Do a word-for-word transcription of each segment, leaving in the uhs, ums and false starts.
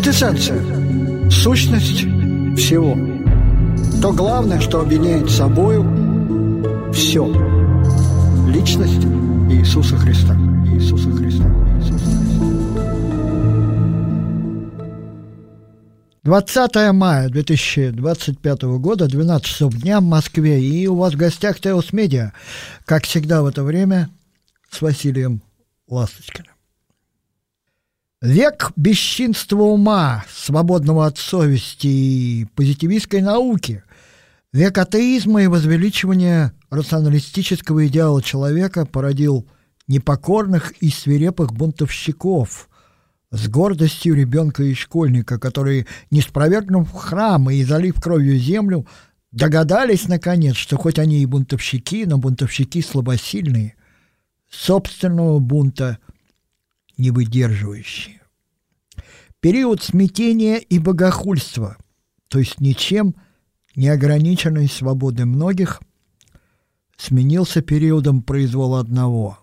Квинтэссенция, сущность всего. То главное, что объединяет собою все. Личность Иисуса Христа. Иисуса Христа. Иисуса Христа. двадцатое мая две тысячи двадцать пятого года, двенадцать часов дня в Москве. И у вас в гостях Теос Медиа, как всегда в это время, с Василием Ласточкиным. Век бесчинства ума, свободного от совести и позитивистской науки, век атеизма и возвеличивания рационалистического идеала человека породил непокорных и свирепых бунтовщиков с гордостью ребенка и школьника, которые, не спровергнув храм и залив кровью землю, догадались, наконец, что хоть они и бунтовщики, но бунтовщики слабосильные, собственного бунта не выдерживающие. Период смятения и богохульства, то есть ничем не ограниченной свободы многих, сменился периодом произвола одного.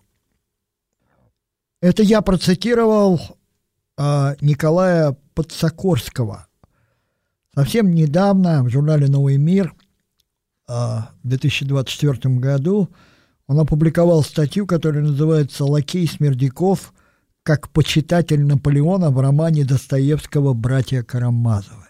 Это я процитировал э, Николая Подсокорского. Совсем недавно в журнале «Новый мир» э, в две тысячи двадцать четвёртом году он опубликовал статью, которая называется «Лакей Смердяков как почитатель Наполеона в романе Достоевского «Братья Карамазовы».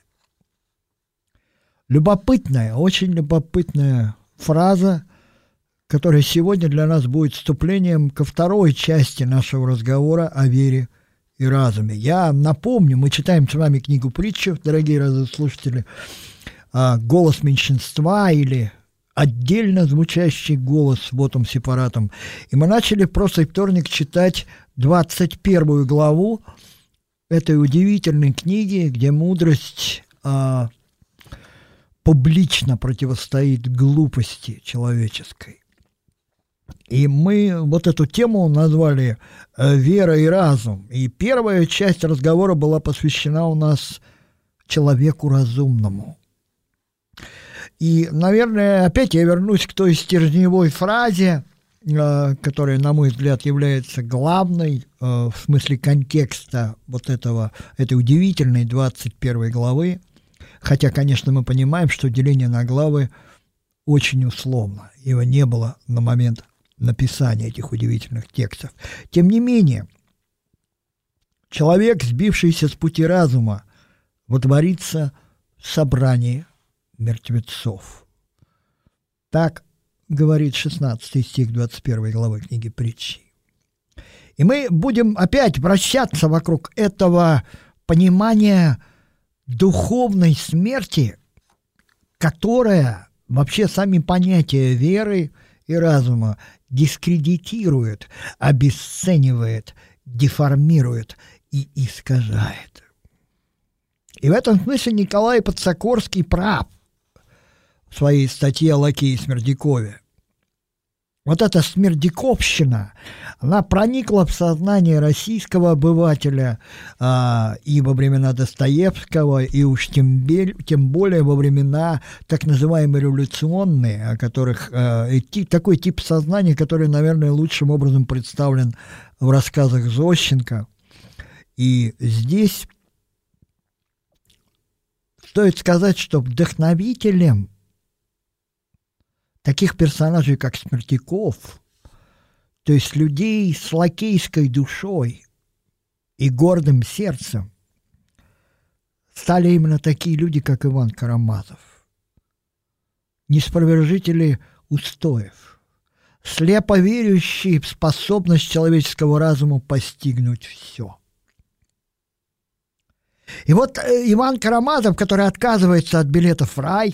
Любопытная, очень любопытная фраза, которая сегодня для нас будет вступлением ко второй части нашего разговора о вере и разуме. Я напомню, мы читаем с вами книгу притчев, дорогие радиослушатели, «Голос меньшинства» или отдельно звучащий голос вотом сепаратом. И мы начали в прошлый вторник читать двадцать первую главу этой удивительной книги, где мудрость а, публично противостоит глупости человеческой. И мы вот эту тему назвали «Вера и разум». И первая часть разговора была посвящена у нас человеку разумному. И, наверное, опять я вернусь к той стержневой фразе, которая, на мой взгляд, является главной в смысле контекста вот этого, этой удивительной двадцать первой главы. Хотя, конечно, мы понимаем, что деление на главы очень условно. Его не было на момент написания этих удивительных текстов. Тем не менее, человек, сбившийся с пути разума, водворится в собрании мертвецов. Так говорит шестнадцатый стих двадцать первой главы книги Притчи. И мы будем опять вращаться вокруг этого понимания духовной смерти, которая вообще сами понятия веры и разума дискредитирует, обесценивает, деформирует и искажает. И в этом смысле Николай Подсокорский прав в своей статье о лакее Смердякове. Вот эта смердяковщина, она проникла в сознание российского обывателя а, и во времена Достоевского, и уж тем, тем более во времена так называемые революционные, о которых а, и, такой тип сознания, который, наверное, лучшим образом представлен в рассказах Зощенко. И здесь стоит сказать, что вдохновителем таких персонажей, как Смердяков, то есть людей с лакейской душой и гордым сердцем, стали именно такие люди, как Иван Карамазов, неспровержители устоев, слепо верящие в способность человеческого разума постигнуть все. И вот Иван Карамазов, который отказывается от билетов в рай,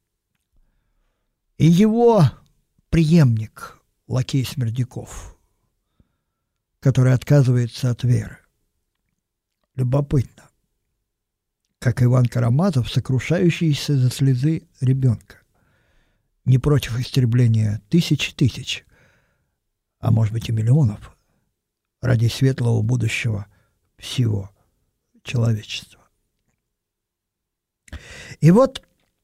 и его преемник, лакей Смердяков, который отказывается от веры. Любопытно, как Иван Карамазов, сокрушающийся за слезы ребенка, не против истребления тысяч тысяч, а может быть и миллионов, ради светлого будущего всего человечества. И вот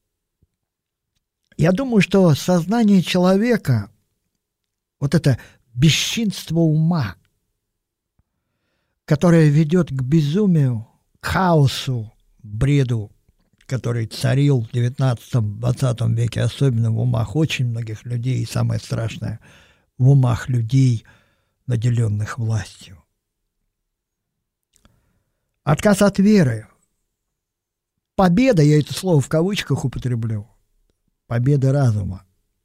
я думаю, что сознание человека, вот это бесчинство ума, которое ведет к безумию, хаосу, бреду, который царил в девятнадцатом-двадцатом веке, особенно в умах очень многих людей, и самое страшное, в умах людей, наделенных властью. Отказ от веры. Победа, я это слово в кавычках употреблю, победа разума.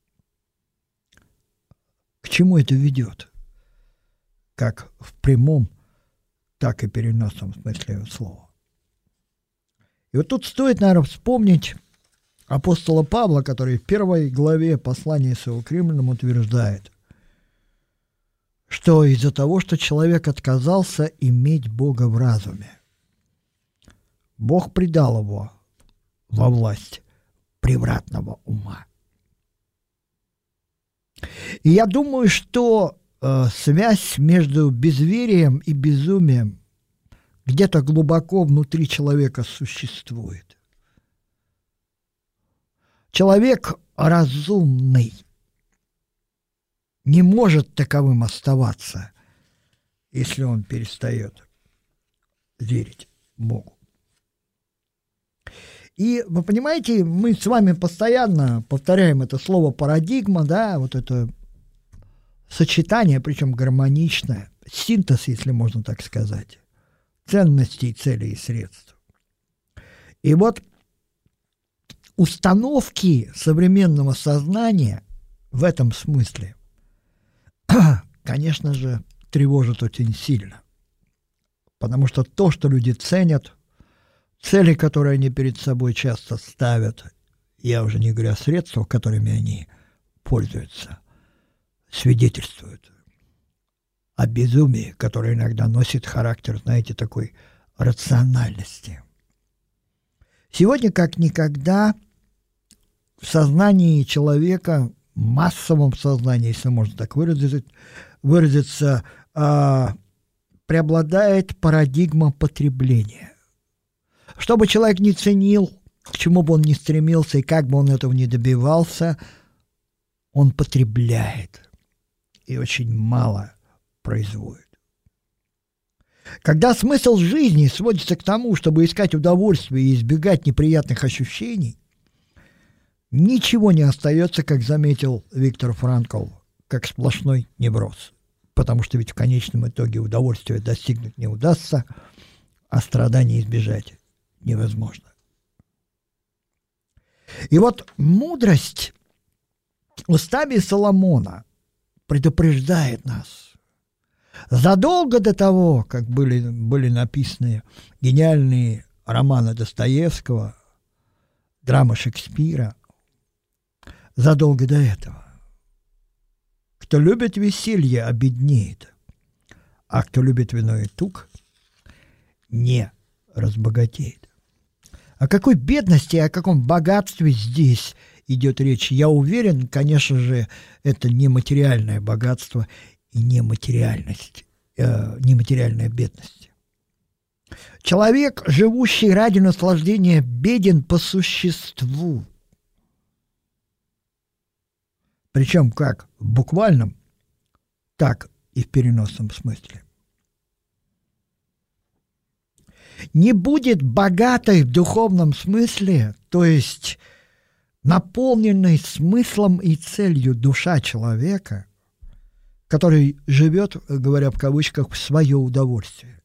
К чему это ведет? Как в прямом, так и переносном смысле слова. И вот тут стоит, наверное, вспомнить апостола Павла, который в первой главе послания своего к римлянам утверждает, что из-за того, что человек отказался иметь Бога в разуме, Бог предал его во власть превратного ума. И я думаю, что э, связь между безверием и безумием где-то глубоко внутри человека существует. Человек разумный не может таковым оставаться, если он перестает верить Богу. И вы понимаете, мы с вами постоянно повторяем это слово парадигма, да, вот это сочетание, причем гармоничное, синтез, если можно так сказать, ценностей, целей и средств. И вот установки современного сознания в этом смысле, конечно же, тревожат очень сильно. Потому что то, что люди ценят, цели, которые они перед собой часто ставят, я уже не говорю о средствах, которыми они пользуются, свидетельствуют о безумии, которое иногда носит характер, знаете, такой рациональности. Сегодня, как никогда, в сознании человека, массовом сознании, если можно так выразить, выразиться, а, преобладает парадигма потребления. Что бы человек ни ценил, к чему бы он ни стремился и как бы он этого не добивался, он потребляет и очень мало производит. Когда смысл жизни сводится к тому, чтобы искать удовольствие и избегать неприятных ощущений, ничего не остается, как заметил Виктор Франкл, как сплошной невроз. Потому что ведь в конечном итоге удовольствия достигнуть не удастся, а страданий избежать невозможно. И вот мудрость устами Соломона предупреждает нас. Задолго до того, как были, были написаны гениальные романы Достоевского, драмы Шекспира, задолго до этого. Кто любит веселье, обеднеет, а кто любит вино и тук, не разбогатеет. О какой бедности, о каком богатстве здесь идет речь? Я уверен, конечно же, это не материальное богатство и не материальность, э, не материальная бедность. Человек, живущий ради наслаждения, беден по существу. Причем как в буквальном, так и в переносном смысле. Не будет богатой в духовном смысле, то есть наполненной смыслом и целью душа человека, который живет, говоря в кавычках, в свое удовольствие.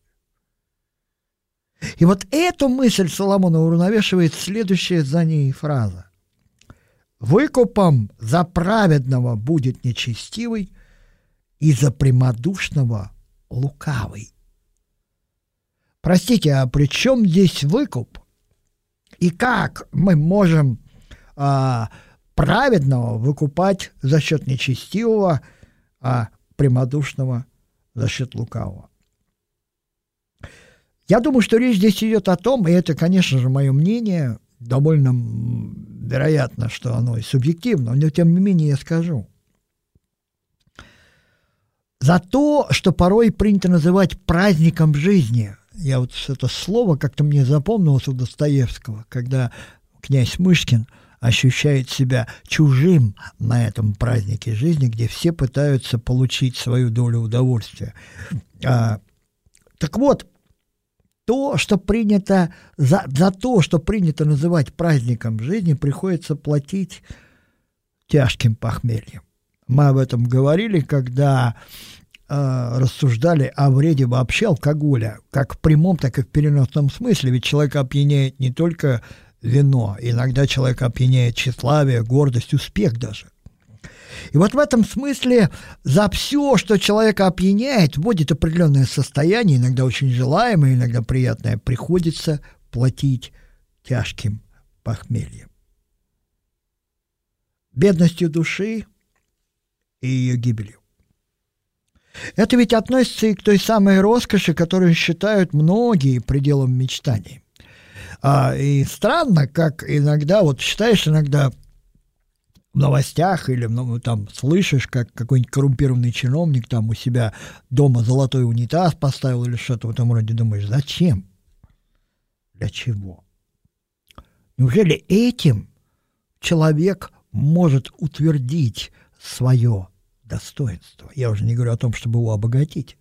И вот эту мысль Соломона уравновешивает следующая за ней фраза. «Выкупом за праведного будет нечестивый, и за прямодушного лукавый». Простите, а при чем здесь выкуп? И как мы можем а, праведного выкупать за счет нечестивого, а прямодушного за счет лукавого? Я думаю, что речь здесь идет о том, и это, конечно же, мое мнение, довольно вероятно, что оно и субъективно, но тем не менее я скажу. За то, что порой принято называть праздником жизни. Я вот это слово как-то мне запомнилось у Достоевского, когда князь Мышкин ощущает себя чужим на этом празднике жизни, где все пытаются получить свою долю удовольствия. А, так вот, то, что принято, за, за то, что принято называть праздником жизни, приходится платить тяжким похмельем. Мы об этом говорили, когда э, рассуждали о вреде вообще алкоголя, как в прямом, так и в переносном смысле. Ведь человека опьяняет не только вино, иногда человека опьяняет тщеславие, гордость, успех даже. И вот в этом смысле за все, что человека опьяняет, вводит определенное состояние, иногда очень желаемое, иногда приятное, приходится платить тяжким похмельем. Бедностью души и ее гибелью. Это ведь относится и к той самой роскоши, которую считают многие пределом мечтаний. А, и странно, как иногда, вот читаешь иногда в новостях или ну, там слышишь, как какой-нибудь коррумпированный чиновник там у себя дома золотой унитаз поставил или что-то в этом роде, думаешь, зачем? Для чего? Неужели этим человек может утвердить свое достоинство? Я уже не говорю о том, чтобы его обогатить.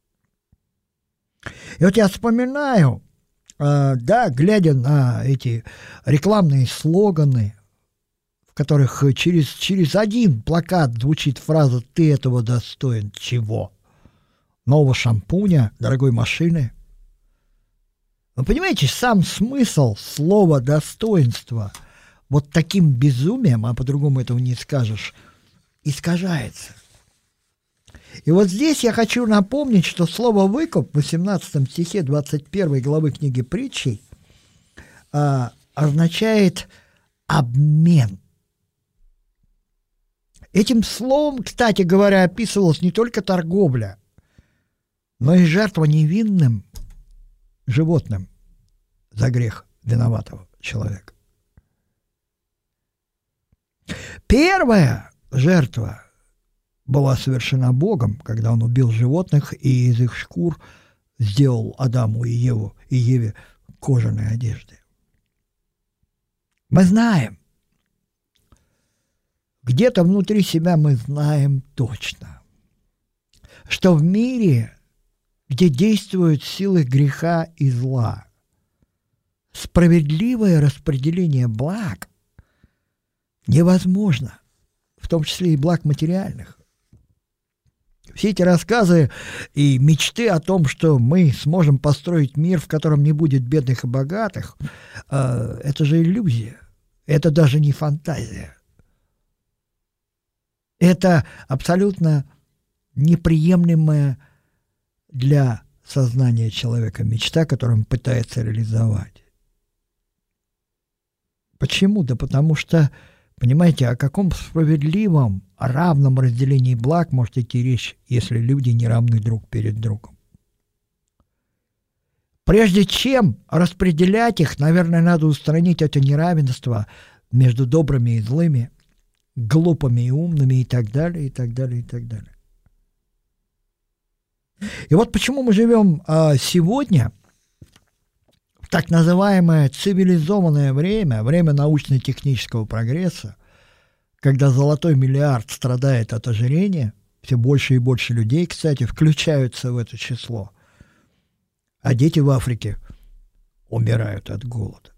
И вот я вспоминаю, э, да, глядя на эти рекламные слоганы, в которых через, через один плакат звучит фраза «ты этого достоин». Чего? Нового шампуня, дорогой машины. Вы понимаете, сам смысл слова «достоинство» вот таким безумием, а по-другому этого не скажешь, искажается. И вот здесь я хочу напомнить, что слово «выкуп» в восемнадцатом стихе двадцать первой главы книги Притчей а, означает «обмен». Этим словом, кстати говоря, описывалась не только торговля, но и жертва невинным животным за грех виноватого человека. Первая жертва была совершена Богом, когда Он убил животных и из их шкур сделал Адаму и Еву и Еве кожаные одежды. Мы знаем, где-то внутри себя мы знаем точно, что в мире, где действуют силы греха и зла, справедливое распределение благ невозможно, в том числе и благ материальных. Все эти рассказы и мечты о том, что мы сможем построить мир, в котором не будет бедных и богатых, это же иллюзия, это даже не фантазия. Это абсолютно неприемлемая для сознания человека мечта, которую он пытается реализовать. Почему? Да потому что, понимаете, о каком справедливом, равном разделении благ может идти речь, если люди не равны друг перед другом? Прежде чем распределять их, наверное, надо устранить это неравенство между добрыми и злыми, глупыми и умными и так далее, и так далее, и так далее. И вот почему мы живем а, сегодня в так называемое цивилизованное время, время научно-технического прогресса, когда золотой миллиард страдает от ожирения, все больше и больше людей, кстати, включаются в это число, а дети в Африке умирают от голода.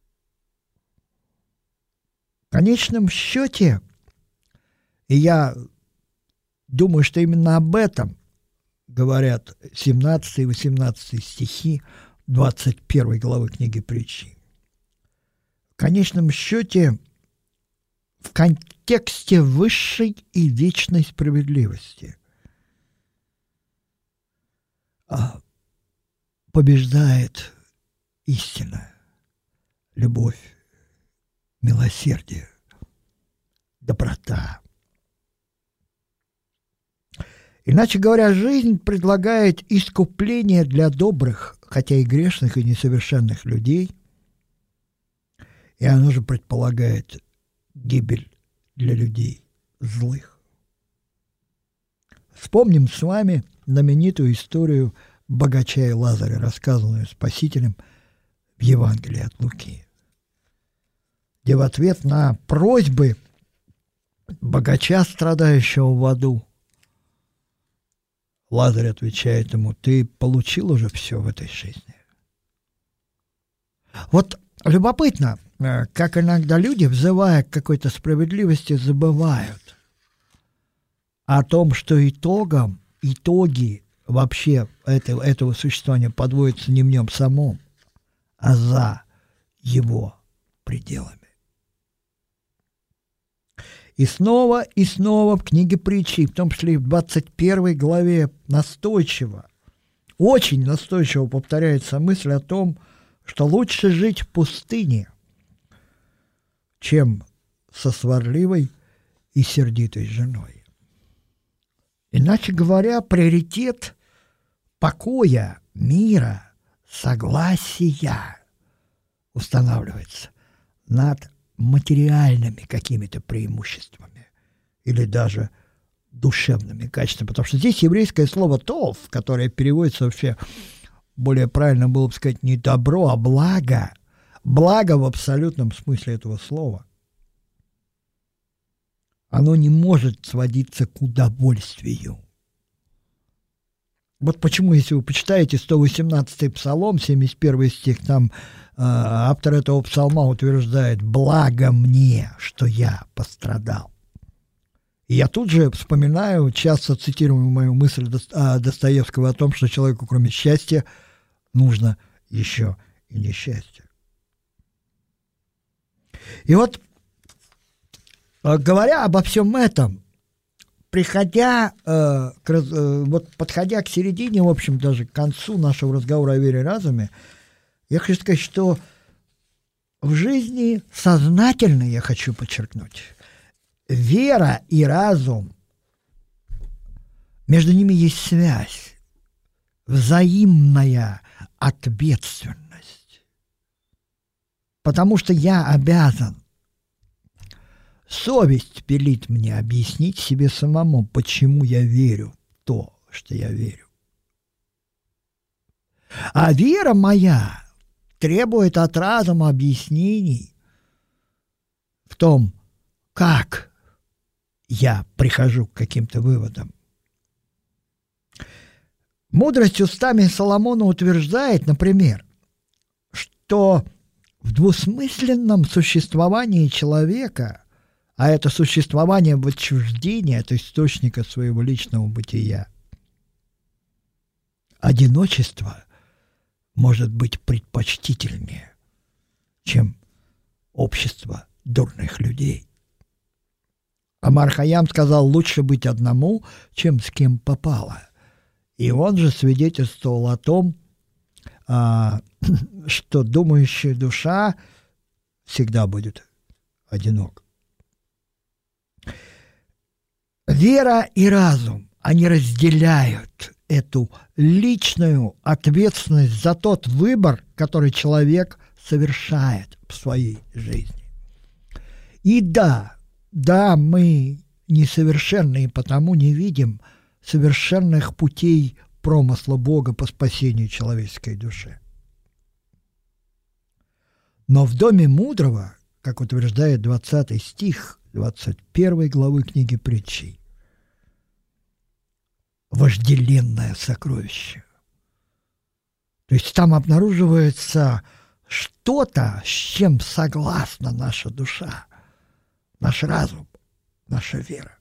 В конечном счете, и я думаю, что именно об этом говорят семнадцатый и восемнадцатый стихи двадцать первой главы книги Притчи. В конечном счете, в контексте высшей и вечной справедливости побеждает истина, любовь, милосердие, доброта. Иначе говоря, жизнь предлагает искупление для добрых, хотя и грешных, и несовершенных людей, и оно же предполагает гибель для людей злых. Вспомним с вами знаменитую историю богача и Лазаря, рассказанную Спасителем в Евангелии от Луки, где в ответ на просьбы богача, страдающего в аду, Лазарь отвечает ему: ты получил уже все в этой жизни, Вот любопытно, как иногда люди, взывая к какой-то справедливости, забывают о том, что итогом, итоги вообще этого, этого существования подводятся не в нем самом, а за его пределами. И снова и снова в книге притчи, в том числе и в двадцать первой главе, настойчиво, очень настойчиво повторяется мысль о том, что лучше жить в пустыне, чем со сварливой и сердитой женой. Иначе говоря, приоритет покоя, мира, согласия устанавливается над материальными какими-то преимуществами или даже душевными качествами. Потому что здесь еврейское слово «тов», которое переводится вообще, более правильно было бы сказать, не добро, а благо. Благо в абсолютном смысле этого слова. Оно не может сводиться к удовольствию. Вот почему, если вы почитаете сто восемнадцатый псалом, семьдесят первый стих, там э, автор этого псалма утверждает: «Благо мне, что я пострадал». И я тут же вспоминаю часто цитируемую мою мысль Достоевского о том, что человеку, кроме счастья, нужно еще и несчастье. И вот, говоря обо всем этом, приходя, э, к, э, вот подходя к середине, в общем, даже к концу нашего разговора о вере и разуме, я хочу сказать, что в жизни сознательно, я хочу подчеркнуть, вера и разум, между ними есть связь, взаимная ответственность. Потому что я обязан, совесть велит мне объяснить себе самому, почему я верю в то, что я верю. А вера моя требует от разума объяснений в том, как я прихожу к каким-то выводам. Мудрость устами Соломона утверждает, например, что в двусмысленном существовании человека, а это существование в отчуждении от источника своего личного бытия, одиночество может быть предпочтительнее, чем общество дурных людей. Омар Хайям сказал: лучше быть одному, чем с кем попало. И он же свидетельствовал о том, а, что думающая душа всегда будет одинок. Вера и разум, они разделяют эту личную ответственность за тот выбор, который человек совершает в своей жизни. И да, да, мы несовершенны, и потому не видим совершенных путей промысла Бога по спасению человеческой души. Но в доме мудрого, как утверждает двадцатый стих двадцать первой главы книги притчи, вожделенное сокровище. То есть там обнаруживается что-то, с чем согласна наша душа, наш разум, наша вера.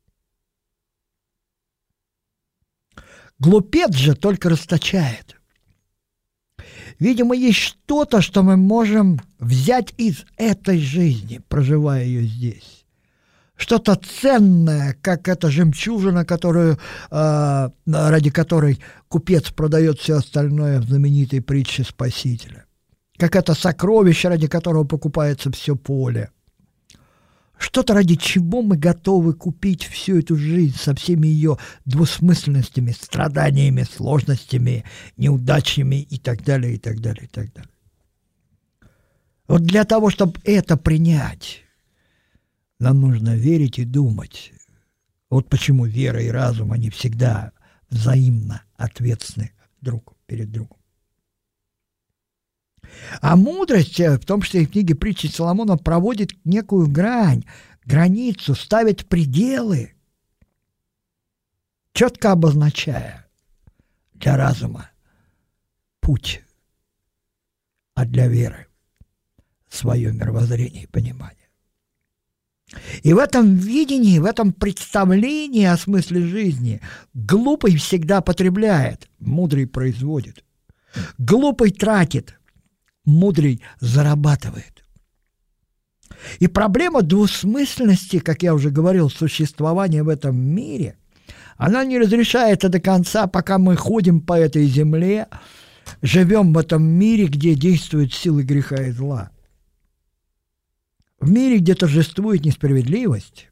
Глупец же только расточает. Видимо, есть что-то, что мы можем взять из этой жизни, проживая ее здесь. Что-то ценное, как эта жемчужина, которую, э, ради которой купец продает все остальное в знаменитой притче Спасителя. Как это сокровище, ради которого покупается все поле. Что-то, ради чего мы готовы купить всю эту жизнь со всеми ее двусмысленностями, страданиями, сложностями, неудачами и так далее, и так далее, и так далее. Вот для того, чтобы это принять, нам нужно верить и думать. Вот почему вера и разум, они всегда взаимно ответственны друг перед другом. А мудрость, в том числе и в книге притчи Соломона, проводит некую грань, границу, ставит пределы, четко обозначая для разума путь а для веры свое мировоззрение и понимание. И в этом видении, в этом представлении о смысле жизни глупый всегда потребляет, мудрый производит. Глупый тратит, мудрый зарабатывает. И проблема двусмысленности, как я уже говорил, существования в этом мире, она не разрешается до конца, пока мы ходим по этой земле, живем в этом мире, где действуют силы греха и зла. В мире, где торжествует несправедливость,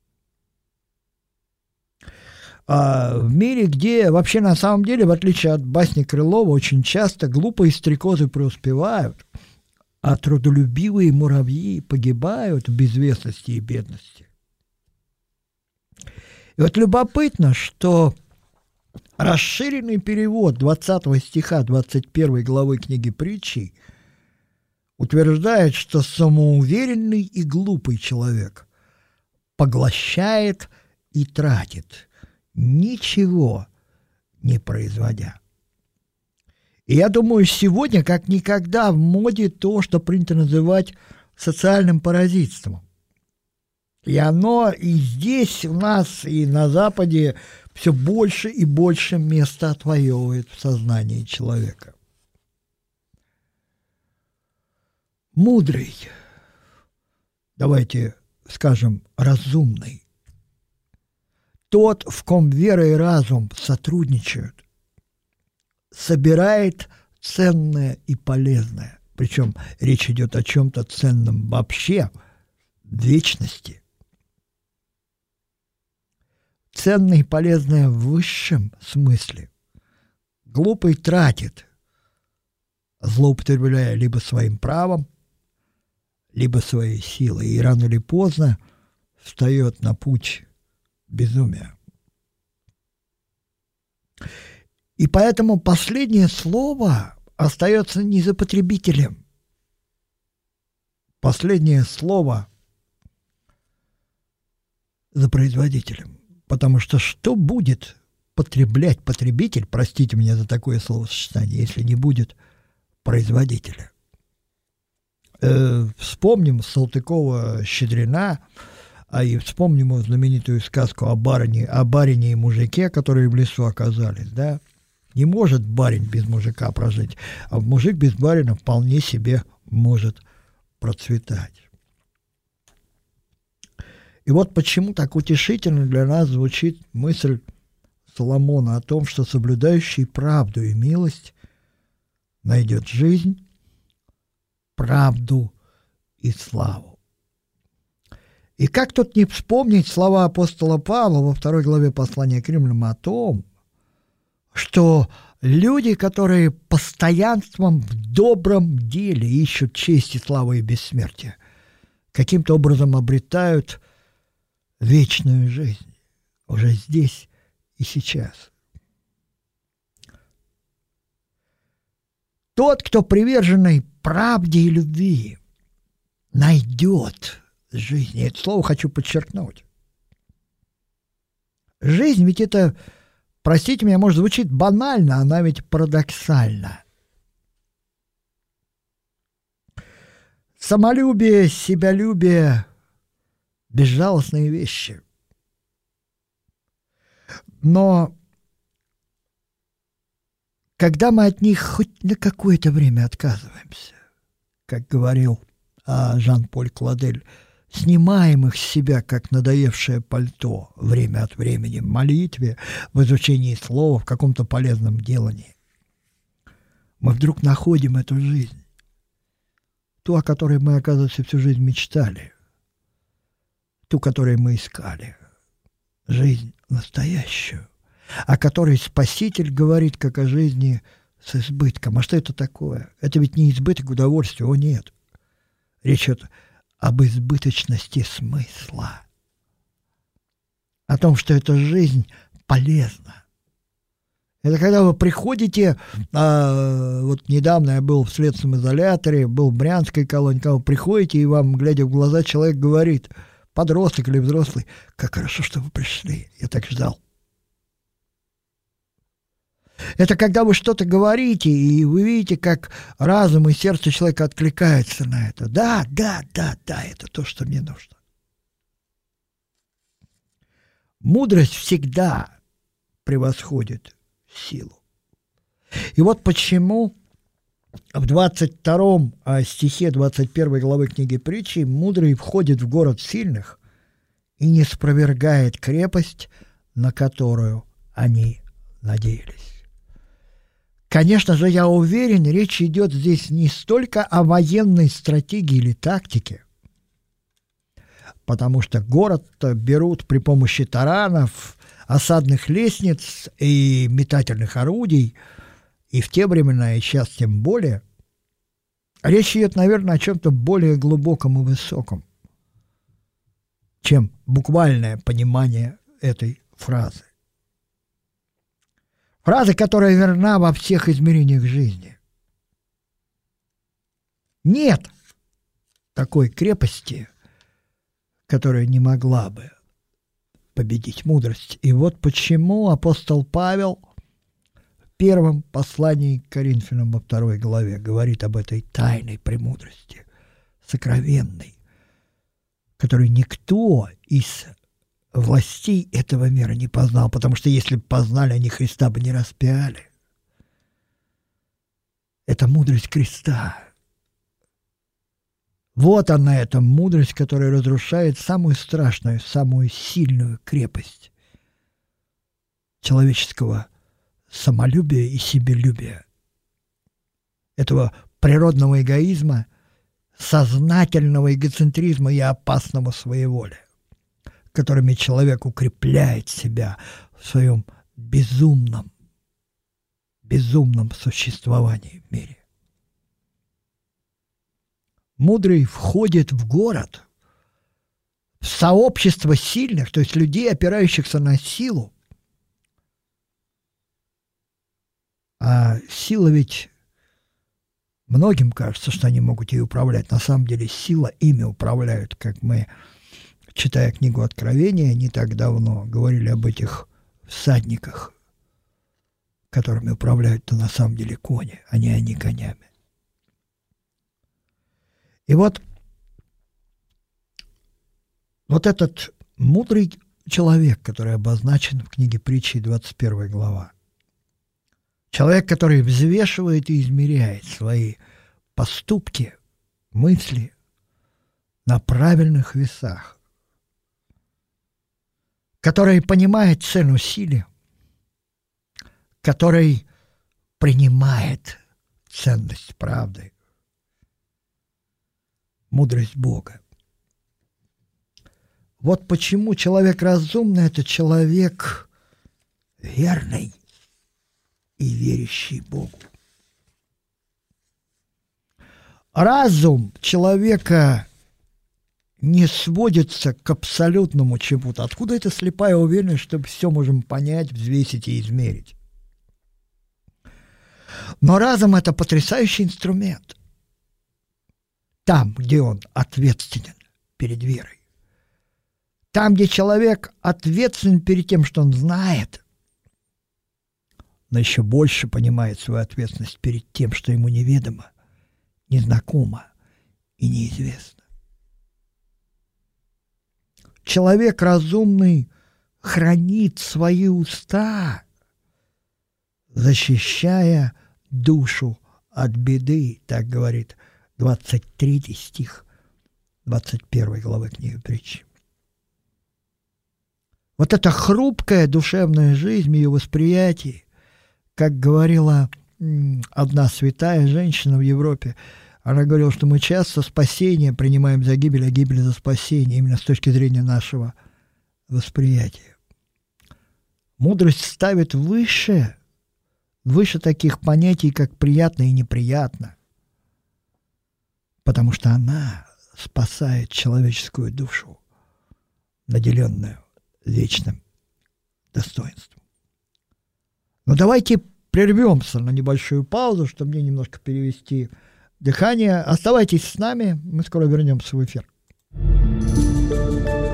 а в мире, где вообще на самом деле, в отличие от басни Крылова, очень часто глупые стрекозы преуспевают, а трудолюбивые муравьи погибают в безвестности и бедности. И вот любопытно, что расширенный перевод двадцатого стиха двадцать первой главы книги Притчи утверждает, что самоуверенный и глупый человек поглощает и тратит, ничего не производя. И я думаю, сегодня как никогда в моде то, что принято называть социальным паразитством. И оно и здесь у нас, и на Западе все больше и больше места отвоевывает в сознании человека. Мудрый, давайте скажем, разумный, тот, в ком вера и разум сотрудничают, собирает ценное и полезное. Причем речь идет о чем-то ценном вообще, в вечности. Ценное и полезное в высшем смысле. Глупый тратит, злоупотребляя либо своим правом, либо своей силой, и рано или поздно встает на путь безумия. И поэтому последнее слово остается не за потребителем. Последнее слово за производителем. Потому что что будет потреблять потребитель, простите меня за такое словосочетание, если не будет производителя? Э, вспомним Салтыкова-Щедрина, а и вспомним знаменитую сказку о барине, о барине и мужике, которые в лесу оказались, да? Не может барин без мужика прожить, а мужик без барина вполне себе может процветать. И вот почему так утешительно для нас звучит мысль Соломона о том, что соблюдающий правду и милость найдет жизнь, правду и славу. И как тут не вспомнить слова апостола Павла во второй главе послания к Римлянам о том, что люди, которые постоянством в добром деле ищут чести, славы и бессмертия, каким-то образом обретают вечную жизнь уже здесь и сейчас. Тот, кто приверженный правде и любви, найдет жизнь. И это слово хочу подчеркнуть. Жизнь ведь это, простите меня, может, звучит банально, она ведь парадоксальна. Самолюбие, себялюбие – безжалостные вещи. Но когда мы от них хоть на какое-то время отказываемся, как говорил а, Жан-Поль Кладель, снимаем их с себя, как надоевшее пальто, время от времени в молитве, в изучении слова, в каком-то полезном делании, мы вдруг находим эту жизнь, ту, о которой мы, оказывается, всю жизнь мечтали, ту, которую мы искали, жизнь настоящую, о которой Спаситель говорит, как о жизни с избытком. А что это такое? Это ведь не избыток удовольствия, о нет. Речь идет об избыточности смысла, о том, что эта жизнь полезна. Это когда вы приходите, а, вот недавно я был в следственном изоляторе, был в Брянской колонии, когда вы приходите, и вам, глядя в глаза, человек говорит, подросток или взрослый, как хорошо, что вы пришли, я так ждал. Это когда вы что-то говорите, и вы видите, как разум и сердце человека откликаются на это. Да, да, да, да, это то, что мне нужно. Мудрость всегда превосходит силу. И вот почему в двадцать втором стихе двадцать первой главы книги Притчи мудрый входит в город сильных и не спровергает крепость, на которую они надеялись. Конечно же, я уверен, речь идет здесь не столько о военной стратегии или тактике, потому что город берут при помощи таранов, осадных лестниц и метательных орудий, и в те времена, и сейчас тем более. Речь идет, наверное, о чем-то более глубоком и высоком, чем буквальное понимание этой фразы. Фраза, которая верна во всех измерениях жизни. Нет такой крепости, которая не могла бы победить мудрость. И вот почему апостол Павел в первом послании к Коринфянам во второй главе говорит об этой тайной премудрости, сокровенной, которую никто из властей этого мира не познал, потому что если бы познали, они Христа бы не распяли. Это мудрость креста. Вот она, эта мудрость, которая разрушает самую страшную, самую сильную крепость человеческого самолюбия и себелюбия, этого природного эгоизма, сознательного эгоцентризма и опасного своеволия, которыми человек укрепляет себя в своем безумном, безумном существовании в мире. Мудрый входит в город, в сообщество сильных, то есть людей, опирающихся на силу. А сила ведь многим кажется, что они могут ей управлять. На самом деле сила ими управляют, как мы, читая книгу Откровения, не так давно говорили об этих всадниках, которыми управляют-то на самом деле кони, а не они конями. И вот, вот этот мудрый человек, который обозначен в книге Притчи, двадцать первая глава, человек, который взвешивает и измеряет свои поступки, мысли на правильных весах, который понимает цену силы, который принимает ценность правды, мудрость Бога. Вот почему человек разумный – это человек верный и верящий Богу. Разум человека не сводится к абсолютному чему-то. Откуда эта слепая уверенность, что все можем понять, взвесить и измерить? Но разум – это потрясающий инструмент. Там, где он ответственен перед верой. Там, где человек ответственен перед тем, что он знает, но еще больше понимает свою ответственность перед тем, что ему неведомо, незнакомо и неизвестно. Человек разумный хранит свои уста, защищая душу от беды, так говорит двадцать третий стих двадцать первой главы книги Притчи. Вот эта хрупкая душевная жизнь, ее восприятие, как говорила одна святая женщина в Европе, она говорила, что мы часто спасение принимаем за гибель, а гибель за спасение, именно с точки зрения нашего восприятия. Мудрость ставит выше, выше таких понятий, как приятно и неприятно, потому что она спасает человеческую душу, наделенную вечным достоинством. Но давайте прервемся на небольшую паузу, чтобы мне немножко перевести дыхание. Оставайтесь с нами, мы скоро вернемся в эфир.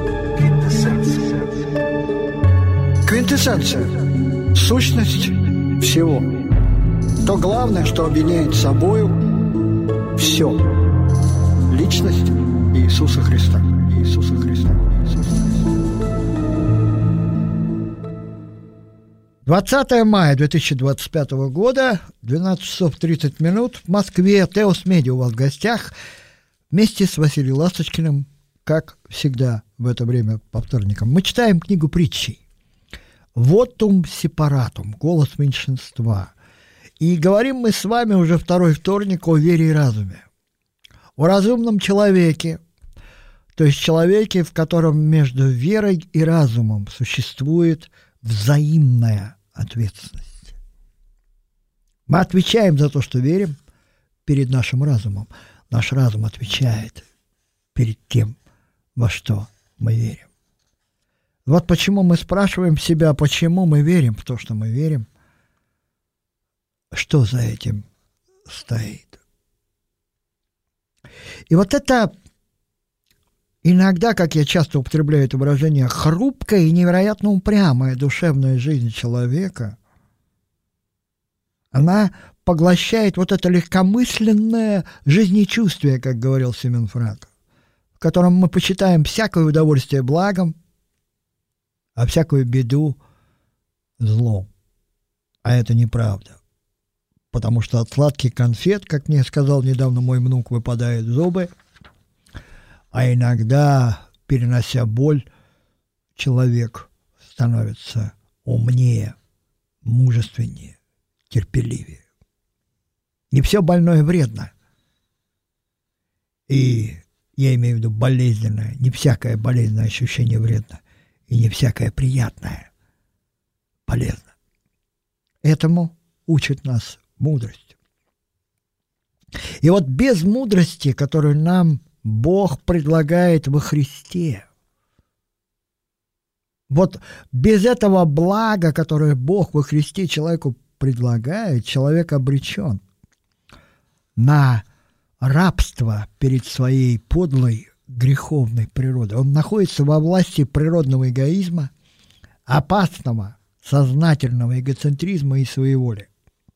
Квинтэссенция. Квинтэссенция. Сущность всего. То главное, что объединяет собою все. Личность Иисуса Христа. Иисуса Христа. Иисуса Христа. двадцатое мая две тысячи двадцать пятого года, двенадцать часов тридцать минут, в Москве. Теос Медиа у вас в гостях. Вместе с Василием Ласточкиным, как всегда в это время по вторникам, мы читаем книгу притчей «Вотум сепаратум», голос меньшинства. И говорим мы с вами уже второй вторник о вере и разуме. О разумном человеке, то есть человеке, в котором между верой и разумом существует взаимная ответственность. Мы отвечаем за то, что верим, перед нашим разумом. Наш разум отвечает перед тем, во что мы верим. Вот почему мы спрашиваем себя, почему мы верим в то, что мы верим, что за этим стоит. И вот это иногда, как я часто употребляю это выражение, хрупкая и невероятно упрямая душевная жизнь человека, она поглощает вот это легкомысленное жизнечувствие, как говорил Семен Франк, в котором мы почитаем всякое удовольствие благом, а всякую беду злом. А это неправда. Потому что от сладких конфет, как мне сказал недавно мой внук, выпадают зубы, а иногда, перенося боль, человек становится умнее, мужественнее, терпеливее. Не все больное вредно. И я имею в виду болезненное, не всякое болезненное ощущение вредно, и не всякое приятное полезно. Этому учит нас мудрость. И вот без мудрости, которую нам Бог предлагает во Христе, вот без этого блага, которое Бог во Христе человеку предлагает, человек обречен на рабство перед своей подлой греховной природой. Он находится во власти природного эгоизма, опасного, сознательного эгоцентризма и своеволия.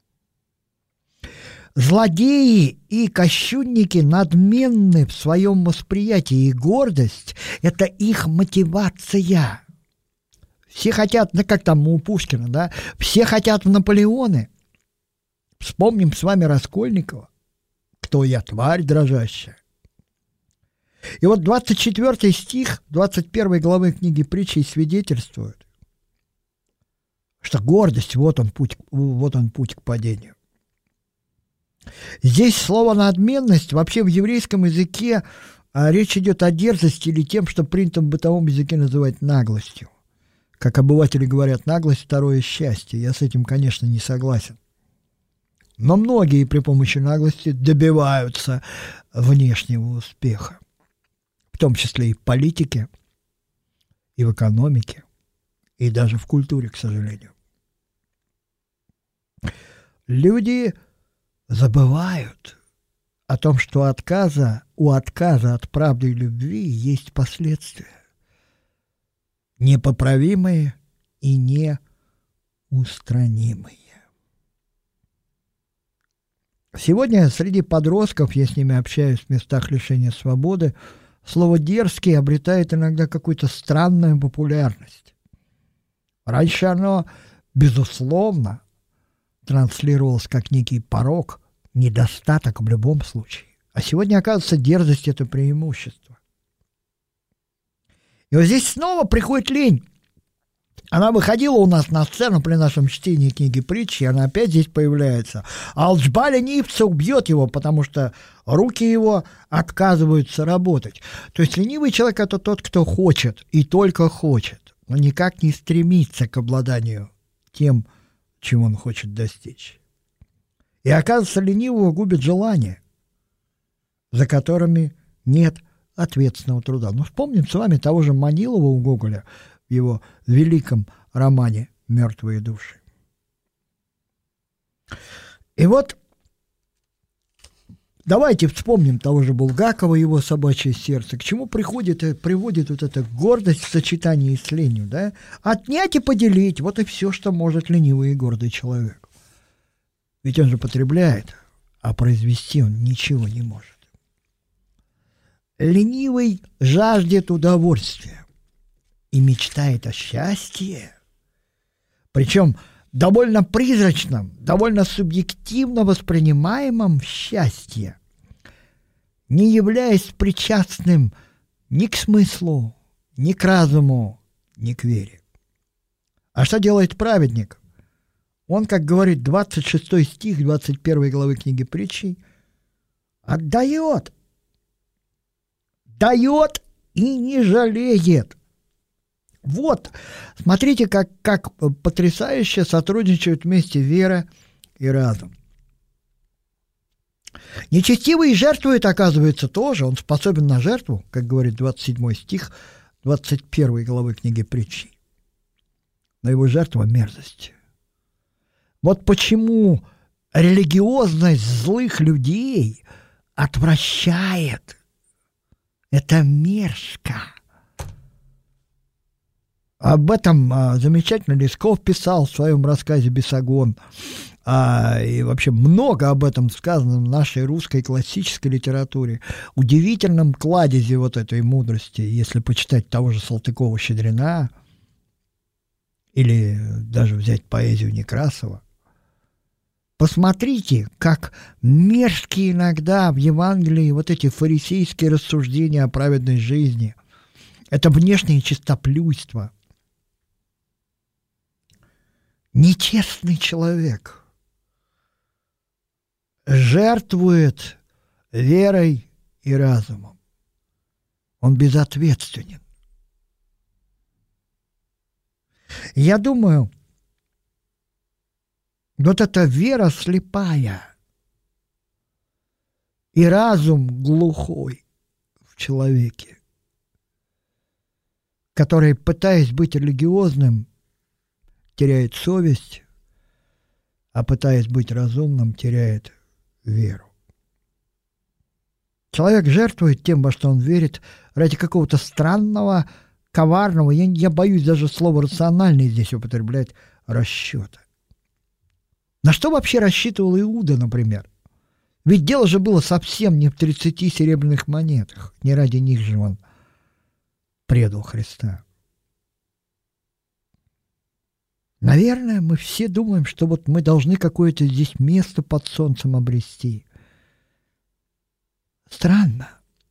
Злодеи и кощунники надменны в своем восприятии, и гордость – это их мотивация. Все хотят, ну как там у Пушкина, да, все хотят в Наполеоны. Вспомним с вами Раскольникова. «Кто я, тварь дрожащая». И вот двадцать четвёртый стих двадцать первой главы книги притчей свидетельствует, что гордость, вот он путь, вот он путь к падению. Здесь слово «надменность» вообще в еврейском языке а, речь идет о дерзости или тем, что принято в бытовом языке называть наглостью. Как обыватели говорят, наглость – второе счастье. Я с этим, конечно, не согласен. Но многие при помощи наглости добиваются внешнего успеха, в том числе и в политике, и в экономике, и даже в культуре, к сожалению. Люди забывают о том, что отказа, у отказа от правды и любви есть последствия, непоправимые и неустранимые. Сегодня среди подростков, я с ними общаюсь в местах лишения свободы, слово «дерзкий» обретает иногда какую-то странную популярность. Раньше оно, безусловно, транслировалось как некий порок, недостаток в любом случае. А сегодня, оказывается, дерзость – это преимущество. И вот здесь снова приходит лень. Она выходила у нас на сцену при нашем чтении книги притчи, и она опять здесь появляется. А лжба ленивца убьет его, потому что руки его отказываются работать. То есть ленивый человек – это тот, кто хочет, и только хочет, но никак не стремится к обладанию тем, чего он хочет достичь. И, оказывается, ленивого губит желания, за которыми нет ответственного труда. Ну, вспомним с вами того же Манилова у Гоголя в его великом романе «Мертвые души». И вот давайте вспомним того же Булгакова, его «Собачье сердце». К чему приходит, приводит вот эта гордость в сочетании с ленью, да? Отнять и поделить – вот и все, что может ленивый и гордый человек. Ведь он же потребляет, а произвести он ничего не может. Ленивый жаждет удовольствия и мечтает о счастье, причем довольно призрачном, довольно субъективно воспринимаемом счастье, не являясь причастным ни к смыслу, ни к разуму, ни к вере. А что делает праведник? Он, как говорит двадцать шестой стих двадцать первой главы книги Притчей, отдает, дает и не жалеет. Вот, смотрите, как, как потрясающе сотрудничают вместе вера и разум. Нечестивый жертвует, оказывается, тоже, он способен на жертву, как говорит двадцать седьмой стих двадцать первой главы книги Притчей. Но его жертва – мерзость. Вот почему религиозность злых людей отвращает. Это мерзко. Об этом а, замечательно Лесков писал в своем рассказе «Бесогон». А, и вообще много об этом сказано в нашей русской классической литературе. Удивительном кладезе вот этой мудрости, если почитать того же Салтыкова-Щедрина или даже взять поэзию Некрасова. Посмотрите, как мерзкие иногда в Евангелии вот эти фарисейские рассуждения о праведной жизни. Это внешнее чистоплюйство. Нечестный человек жертвует верой и разумом. Он безответственен. Я думаю, вот эта вера слепая и разум глухой в человеке, который, пытаясь быть религиозным, теряет совесть, а пытаясь быть разумным, теряет веру. Человек жертвует тем, во что он верит, ради какого-то странного, коварного, я, я боюсь даже слова «рациональный» здесь употреблять, расчета. На что вообще рассчитывал Иуда, например? Ведь дело же было совсем не в тридцати серебряных монетах. Не ради них же он предал Христа. Наверное, мы все думаем, что вот мы должны какое-то здесь место под солнцем обрести. Странно.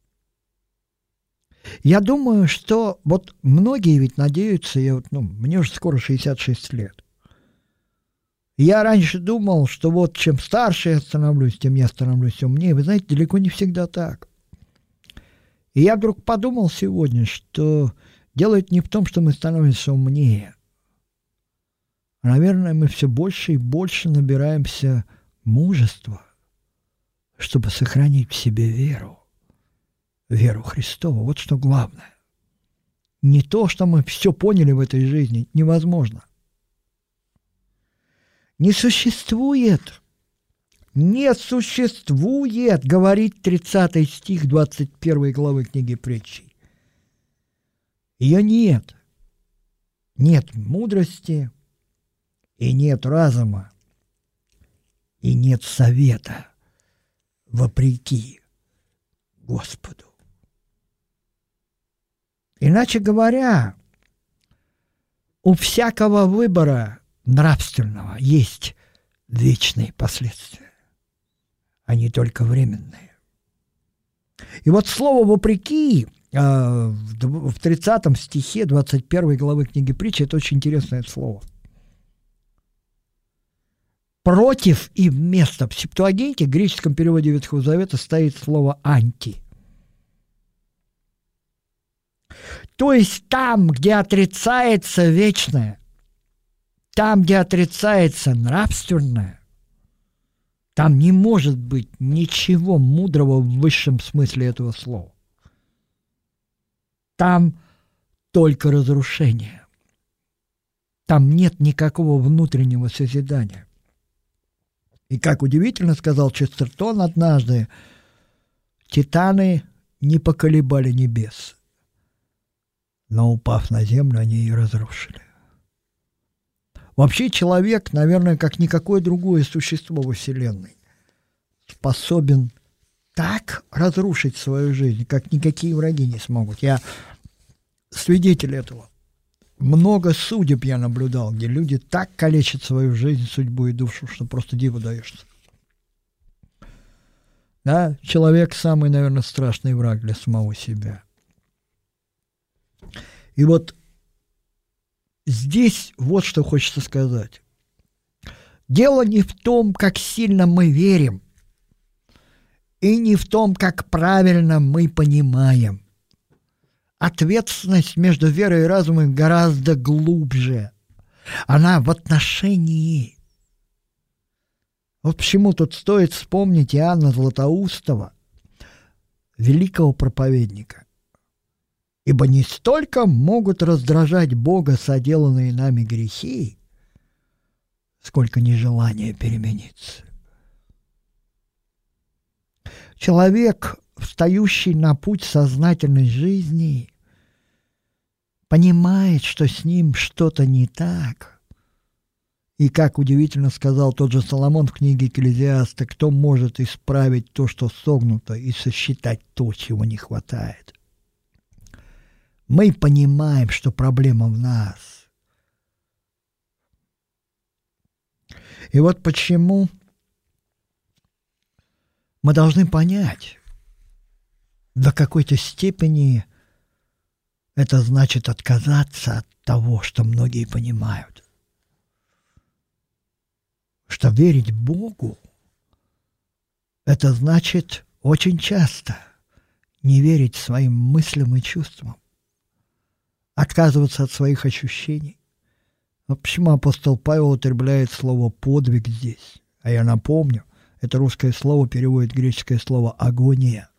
Я думаю, что вот многие ведь надеются, я вот, ну, мне уже скоро шестьдесят шесть лет. Я раньше думал, что вот чем старше я становлюсь, тем я становлюсь умнее. Вы знаете, далеко не всегда так. И я вдруг подумал сегодня, что дело не в том, что мы становимся умнее. А, наверное, мы все больше и больше набираемся мужества, чтобы сохранить в себе веру. Веру Христову. Вот что главное. Не то, что мы все поняли в этой жизни. Невозможно. Не существует, не существует, говорит тридцатый стих двадцать первой главы книги Притчей. Ее нет. Нет мудрости, и нет разума, и нет совета, вопреки Господу. Иначе говоря, у всякого выбора нравственного есть вечные последствия, а не только временные. И вот слово «вопреки» в тридцатом стихе двадцать первой главы книги Притчи – это очень интересное слово. Против и вместо. В Септуагинте, в греческом переводе Ветхого Завета, стоит слово «анти». То есть там, где отрицается вечное, там, где отрицается нравственное, там не может быть ничего мудрого в высшем смысле этого слова. Там только разрушение. Там нет никакого внутреннего созидания. И как удивительно сказал Честертон однажды, титаны не поколебали небес, но, упав на землю, они ее разрушили. Вообще человек, наверное, как никакое другое существо во Вселенной, способен так разрушить свою жизнь, как никакие враги не смогут. Я свидетель этого. Много судеб я наблюдал, где люди так калечат свою жизнь, судьбу и душу, что просто диву даешься. Да, человек самый, наверное, страшный враг для самого себя. И вот здесь вот что хочется сказать. Дело не в том, как сильно мы верим, и не в том, как правильно мы понимаем. Ответственность между верой и разумом гораздо глубже. Она в отношении. Вот почему тут стоит вспомнить Иоанна Златоустова, великого проповедника. Ибо не столько могут раздражать Бога соделанные нами грехи, сколько нежелание перемениться. Человек, встающий на путь сознательной жизни, понимает, что с ним что-то не так. И, как удивительно сказал тот же Соломон в книге Экклезиаста, кто может исправить то, что согнуто, и сосчитать то, чего не хватает. Мы понимаем, что проблема в нас. И вот почему мы должны понять, до какой-то степени это значит отказаться от того, что многие понимают. Что верить Богу – это значит очень часто не верить своим мыслям и чувствам, отказываться от своих ощущений. Вот почему апостол Павел употребляет слово «подвиг» здесь. А я напомню, это русское слово переводит греческое слово «агония».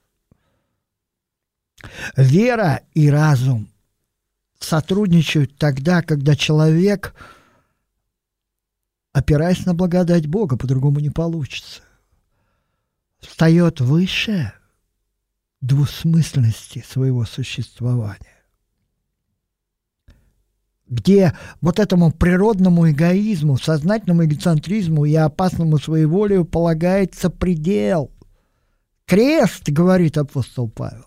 Вера и разум сотрудничают тогда, когда человек, опираясь на благодать Бога, по-другому не получится, встает выше двусмысленности своего существования, где вот этому природному эгоизму, сознательному эгоцентризму и опасному своеволию полагается предел. Крест, говорит апостол Павел,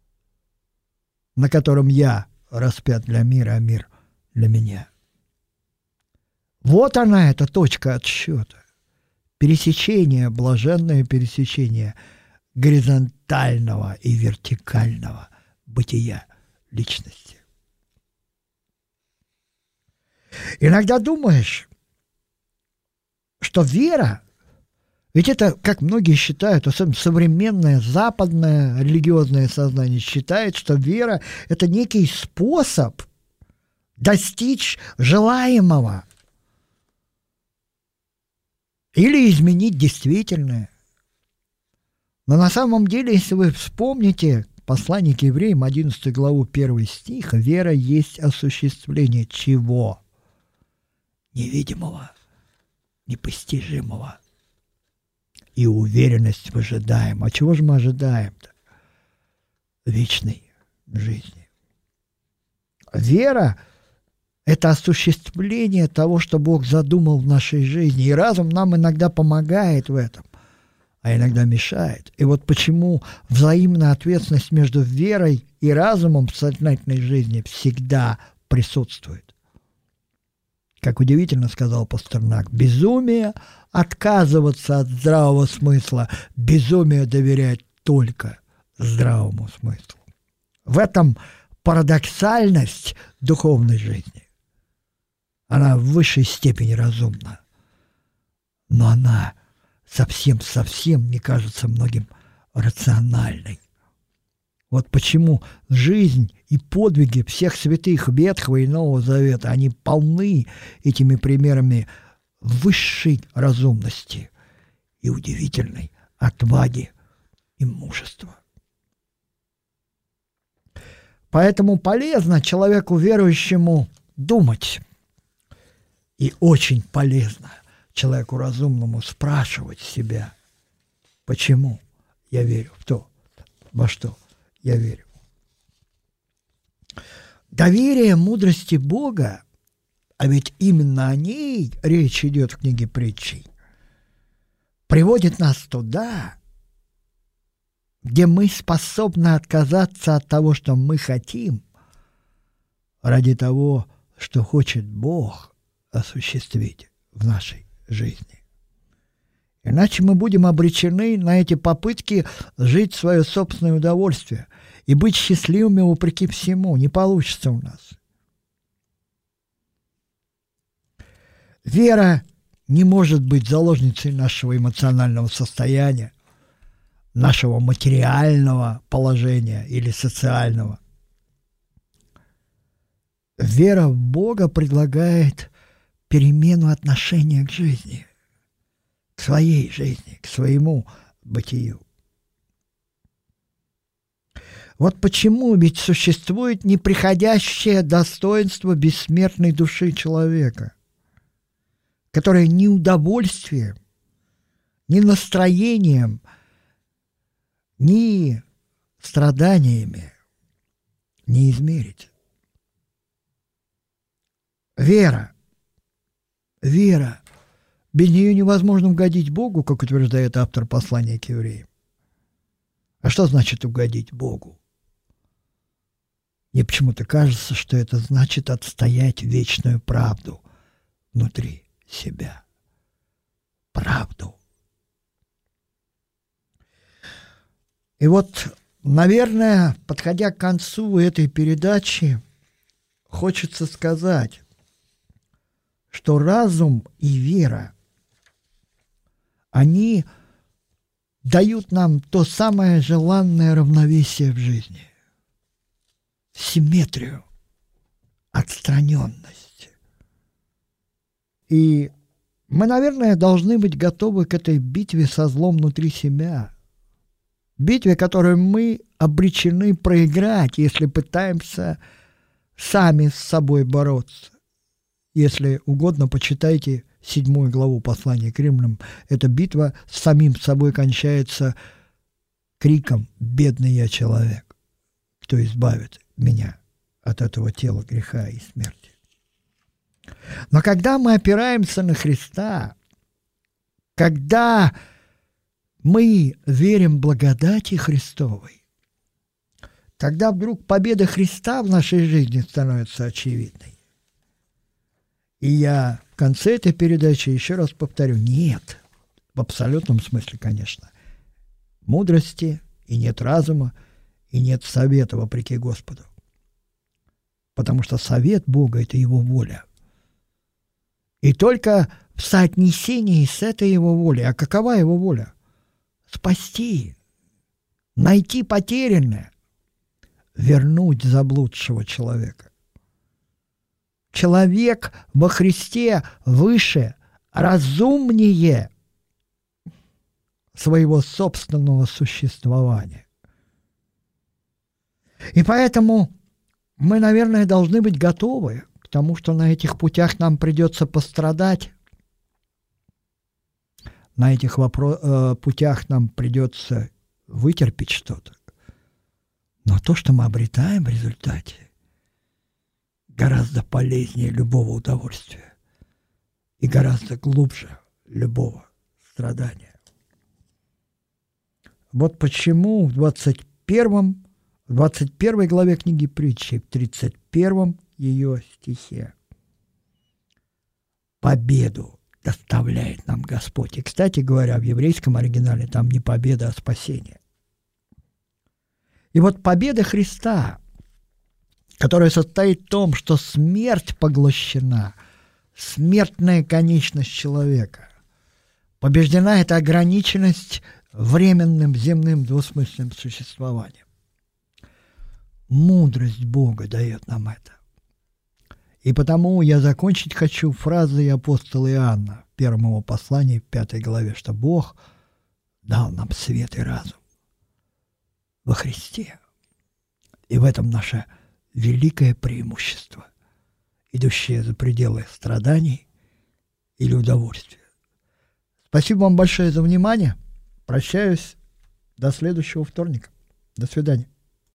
на котором я распят для мира, а мир для меня. Вот она, эта точка отсчета. Пересечение, блаженное пересечение горизонтального и вертикального бытия личности. Иногда думаешь, что вера, ведь это, как многие считают, особенно современное западное религиозное сознание считает, что вера – это некий способ достичь желаемого или изменить действительное. Но на самом деле, если вы вспомните послание к евреям, одиннадцатую главу, первый стих, вера есть осуществление чего? Невидимого, непостижимого. И уверенность в ожидаемом. А чего же мы ожидаем-то? Вечной жизни. Вера – это осуществление того, что Бог задумал в нашей жизни. И разум нам иногда помогает в этом, а иногда мешает. И вот почему взаимная ответственность между верой и разумом в сознательной жизни всегда присутствует. Как удивительно сказал Пастернак, безумие отказываться от здравого смысла, безумие доверять только здравому смыслу. В этом парадоксальность духовной жизни. Она в высшей степени разумна, но она совсем-совсем не кажется многим рациональной. Вот почему жизнь и подвиги всех святых Ветхого и Нового Завета, они полны этими примерами высшей разумности и удивительной отваги и мужества. Поэтому полезно человеку верующему думать. И очень полезно человеку разумному спрашивать себя, почему я верю в то, во что я верю. Доверие мудрости Бога а ведь именно о ней речь идет в книге Притчей, приводит нас туда, где мы способны отказаться от того, что мы хотим, ради того, что хочет Бог осуществить в нашей жизни. Иначе мы будем обречены на эти попытки жить в свое собственное удовольствие и быть счастливыми вопреки всему. Не получится у нас. Вера не может быть заложницей нашего эмоционального состояния, нашего материального положения или социального. Вера в Бога предлагает перемену отношения к жизни, к своей жизни, к своему бытию. Вот почему ведь существует неприходящее достоинство бессмертной души человека, которое ни удовольствием, ни настроением, ни страданиями не измерить. Вера. Вера. Без нее невозможно угодить Богу, как утверждает автор послания к евреям. А что значит угодить Богу? Мне почему-то кажется, что это значит отстоять вечную правду внутри себя. Правду. И вот, наверное, подходя к концу этой передачи, хочется сказать, что разум и вера, они дают нам то самое желанное равновесие в жизни, симметрию, отстраненность. И мы, наверное, должны быть готовы к этой битве со злом внутри себя, битве, которую мы обречены проиграть, если пытаемся сами с собой бороться. Если угодно, почитайте седьмую главу послания к римлянам. Эта битва с самим собой кончается криком «Бедный я человек! Кто избавит меня от этого тела греха и смерти?» Но когда мы опираемся на Христа, когда мы верим благодати Христовой, тогда вдруг победа Христа в нашей жизни становится очевидной. И я в конце этой передачи еще раз повторю, нет, в абсолютном смысле, конечно, мудрости, и нет разума, и нет совета вопреки Господу. Потому что совет Бога – это Его воля. И только в соотнесении с этой Его волей, а какова Его воля? Спасти, найти потерянное, вернуть заблудшего человека. Человек во Христе выше, разумнее своего собственного существования. И поэтому мы, наверное, должны быть готовы к тому, что на этих путях нам придется пострадать. На этих вопро- э, путях нам придется вытерпеть что-то. Но то, что мы обретаем в результате, гораздо полезнее любого удовольствия и гораздо глубже любого страдания. Вот почему в двадцать первом, в двадцать первой главе книги Притчи, в тридцать первом ее стихе победу доставляет нам Господь. И, кстати говоря, в еврейском оригинале там не победа, а спасение. И вот победа Христа, которая состоит в том, что смерть поглощена, смертная конечность человека, побеждена эта ограниченность временным земным двусмысленным существованием. Мудрость Бога дает нам это. И потому я закончить хочу фразой апостола Иоанна в первом его послании, в пятой главе, что Бог дал нам свет и разум во Христе. И в этом наше великое преимущество, идущее за пределы страданий или удовольствия. Спасибо вам большое за внимание. Прощаюсь до следующего вторника. До свидания.